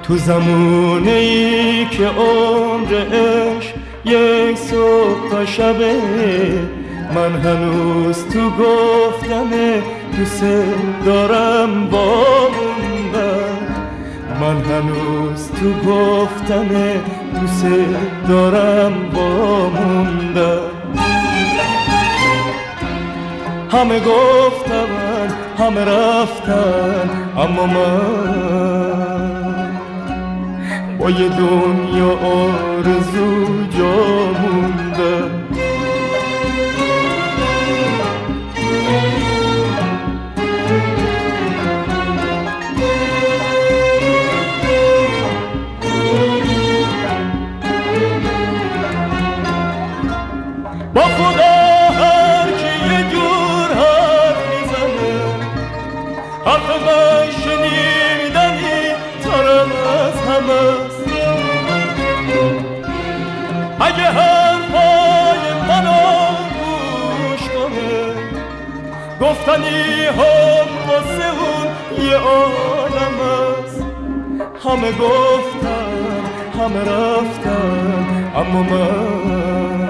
تو زمونه‌ای که عمرش یک صبح تا شبه، من هنوز تو گفتن دوست دارم واموندم. من هنوز تو گفتن دوست دارم واموندم. همه گفتم همه رفتن، اما من با یه دنیا آرزو جا موندم. با خدا هر کی یه جور حرف میزنه، حرف من شنیدنی ترم از همه است. اگه حرفای منو گوش کنه، گفتنی هم واسه اون یه عالم است. همه گفتن همه رفتن، اما من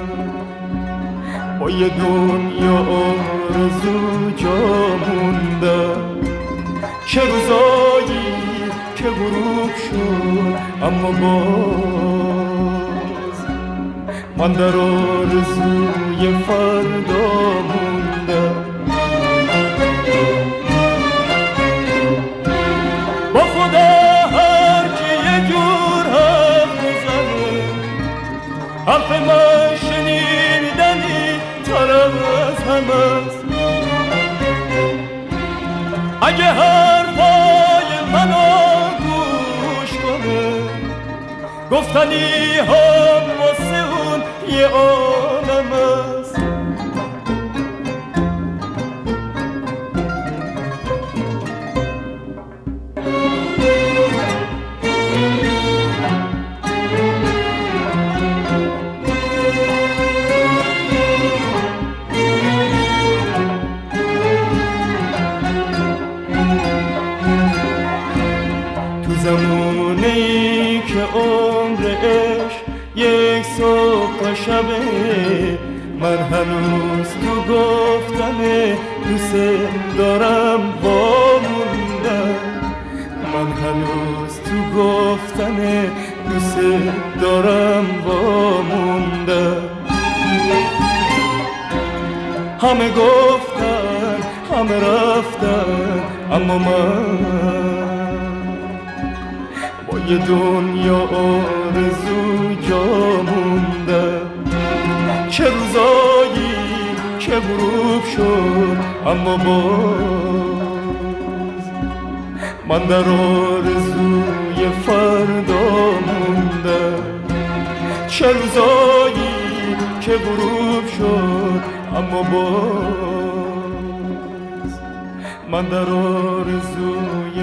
با یه دنیا آرزو جا موندم. چه روزایی که غروب شد، اما باز من در آرزوی فردا موندم. با خدا هر کی یه جور حرف میزنه، حرف من شنیدنی ترم از همه است. اگه حرفای منو گوش کنه، گفتنی هم واسه اون یه عالم است. زمونه‌ای که عمرش یک صبح تا شبه، من هنوز تو گفتن دوست دارم واموندم. من هنوز تو گفتن دوست دارم واموندم. همه گفتن همه رفتن، اما من یه دنیا آرزو جا موندم. چه روزایی که غروب شد، اما باز من در آرزوی فردا موندم. چه روزایی که غروب شد، اما باز من در آرزوی